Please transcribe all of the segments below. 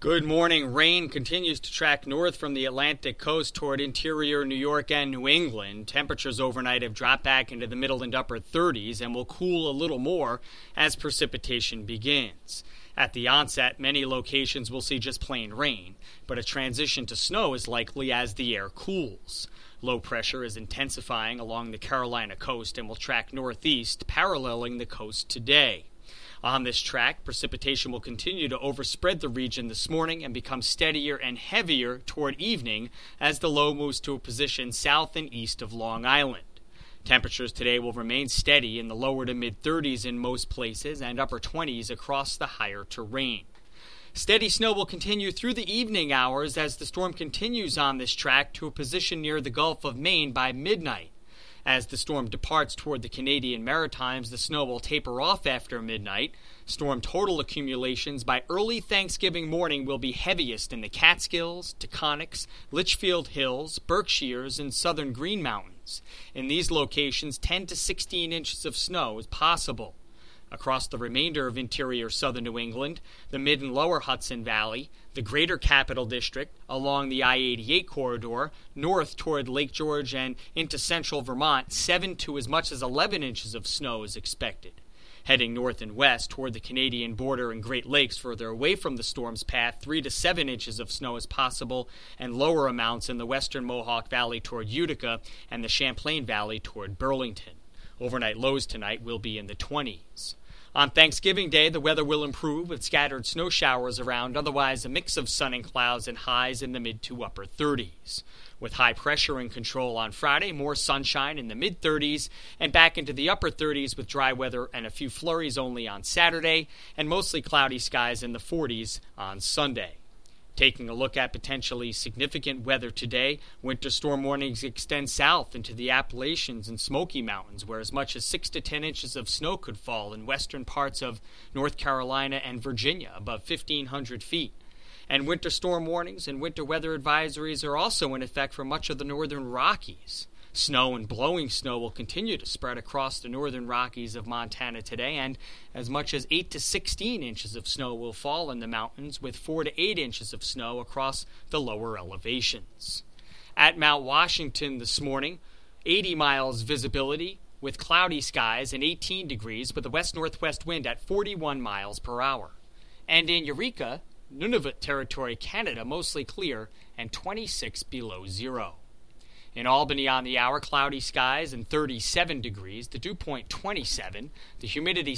Good morning. Rain continues to track north from the Atlantic coast toward interior New York and New England. Temperatures overnight have dropped back into the middle and upper 30s and will cool a little more as precipitation begins. At the onset, many locations will see just plain rain, but a transition to snow is likely as the air cools. Low pressure is intensifying along the Carolina coast and will track northeast, paralleling the coast today. On this track, precipitation will continue to overspread the region this morning and become steadier and heavier toward evening as the low moves to a position south and east of Long Island. Temperatures today will remain steady in the lower to mid-30s in most places and upper 20s across the higher terrain. Steady snow will continue through the evening hours as the storm continues on this track to a position near the Gulf of Maine by midnight. As the storm departs toward the Canadian Maritimes, the snow will taper off after midnight. Storm total accumulations by early Thanksgiving morning will be heaviest in the Catskills, Taconics, Litchfield Hills, Berkshires, and southern Green Mountains. In these locations, 10 to 16 inches of snow is possible. Across the remainder of interior southern New England, the mid and lower Hudson Valley, the greater Capital District, along the I-88 corridor, north toward Lake George and into central Vermont, 7 to as much as 11 inches of snow is expected. Heading north and west toward the Canadian border and Great Lakes further away from the storm's path, 3 to 7 inches of snow is possible, and lower amounts in the western Mohawk Valley toward Utica and the Champlain Valley toward Burlington. Overnight lows tonight will be in the 20s. On Thanksgiving Day, the weather will improve with scattered snow showers around, otherwise a mix of sun and clouds and highs in the mid to upper 30s. With high pressure in control on Friday, more sunshine in the mid-30s and back into the upper 30s with dry weather and a few flurries only on Saturday, and mostly cloudy skies in the 40s on Sunday. Taking a look at potentially significant weather today, winter storm warnings extend south into the Appalachians and Smoky Mountains, where as much as 6 to 10 inches of snow could fall in western parts of North Carolina and Virginia above 1,500 feet. And winter storm warnings and winter weather advisories are also in effect for much of the northern Rockies. Snow and blowing snow will continue to spread across the northern Rockies of Montana today, and as much as 8 to 16 inches of snow will fall in the mountains, with 4 to 8 inches of snow across the lower elevations. At Mount Washington this morning, 80 miles visibility with cloudy skies and 18 degrees with a west-northwest wind at 41 miles per hour. And in Eureka, Nunavut Territory, Canada, mostly clear and 26 below zero. In Albany on the hour, cloudy skies and 37 degrees, the dew point 27, the humidity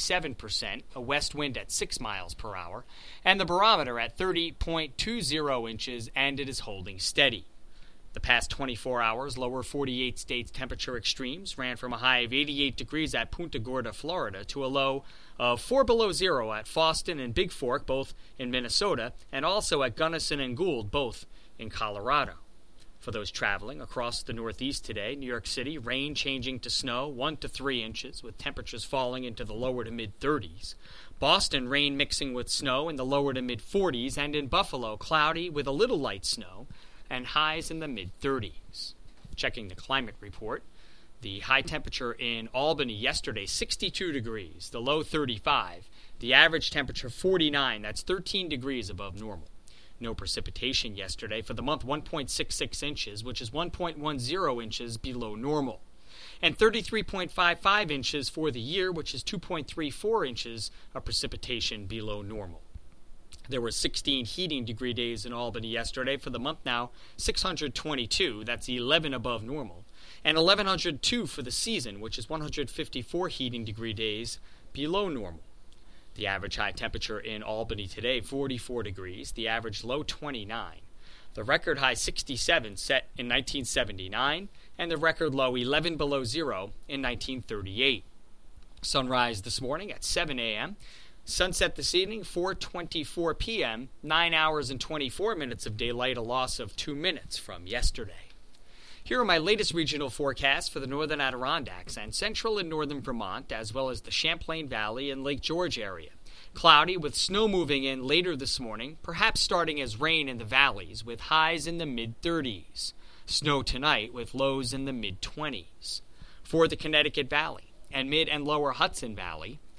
67%, a west wind at 6 miles per hour, and the barometer at 30.20 inches, and it is holding steady. The past 24 hours, lower 48 states temperature extremes ran from a high of 88 degrees at Punta Gorda, Florida, to a low of 4 below zero at Fosston and Big Fork, both in Minnesota, and also at Gunnison and Gould, both in Colorado. For those traveling across the Northeast today, New York City, rain changing to snow 1 to 3 inches, with temperatures falling into the lower to mid-30s. Boston, rain mixing with snow in the lower to mid-40s, and in Buffalo, cloudy with a little light snow, and highs in the mid-30s. Checking the climate report, the high temperature in Albany yesterday, 62 degrees, the low 35, the average temperature 49, that's 13 degrees above normal. No precipitation yesterday. For the month, 1.66 inches, which is 1.10 inches below normal. And 33.55 inches for the year, which is 2.34 inches of precipitation below normal. There were 16 heating degree days in Albany yesterday. For the month now, 622, that's 11 above normal. And 1,102 for the season, which is 154 heating degree days below normal. The average high temperature in Albany today, 44 degrees. The average low, 29. The record high, 67, set in 1979. And the record low, 11 below zero, in 1938. Sunrise this morning at 7 a.m. Sunset this evening, 4:24 p.m. 9 hours and 24 minutes of daylight, a loss of 2 minutes from yesterday. Here are my latest regional forecasts for the northern Adirondacks and central and northern Vermont, as well as the Champlain Valley and Lake George area. Cloudy with snow moving in later this morning, perhaps starting as rain in the valleys, with highs in the mid-30s. Snow tonight with lows in the mid-20s. For the Connecticut Valley and mid and lower Hudson Valley,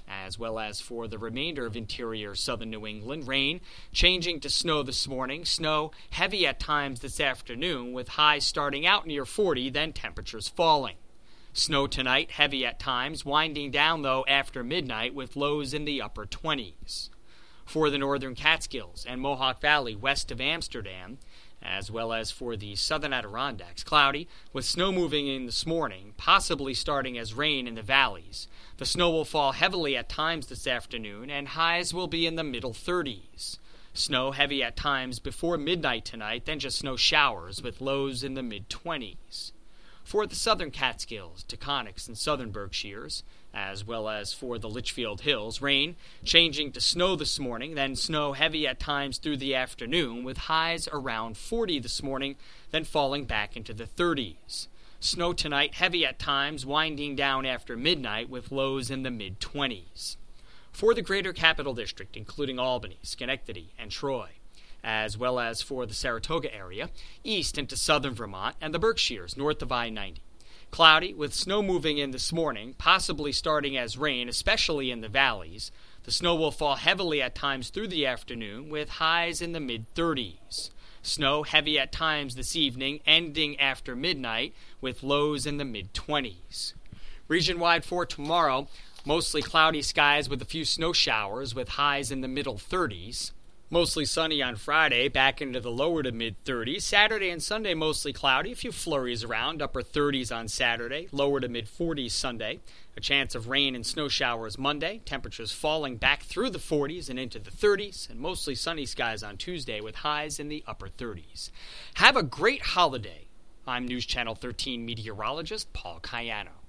as well as for the remainder of interior southern New England. Rain changing to snow this morning. Snow heavy at times this afternoon, with highs starting out near 40, then temperatures falling. Snow tonight, heavy at times, winding down, though, after midnight with lows in the upper 20s. For the northern Catskills and Mohawk Valley west of Amsterdam, as well as for the southern Adirondacks, cloudy, with snow moving in this morning, possibly starting as rain in the valleys. The snow will fall heavily at times this afternoon, and highs will be in the middle 30s. Snow heavy at times before midnight tonight, then just snow showers with lows in the mid-20s. For the southern Catskills, Taconics, and southern Berkshires, as well as for the Litchfield Hills, rain changing to snow this morning, then snow heavy at times through the afternoon, with highs around 40 this morning, then falling back into the 30s. Snow tonight, heavy at times, winding down after midnight with lows in the mid-20s. For the greater Capital District, including Albany, Schenectady, and Troy, as well as for the Saratoga area, east into southern Vermont, and the Berkshires north of I-90. Cloudy, with snow moving in this morning, possibly starting as rain, especially in the valleys. The snow will fall heavily at times through the afternoon, with highs in the mid-30s. Snow heavy at times this evening, ending after midnight, with lows in the mid-20s. Region-wide for tomorrow, mostly cloudy skies with a few snow showers, with highs in the middle 30s. Mostly sunny on Friday, back into the lower to mid-30s. Saturday and Sunday mostly cloudy, a few flurries around, upper 30s on Saturday, lower to mid-40s Sunday. A chance of rain and snow showers Monday, temperatures falling back through the 40s and into the 30s, and mostly sunny skies on Tuesday with highs in the upper 30s. Have a great holiday. I'm News Channel 13 meteorologist Paul Cayano.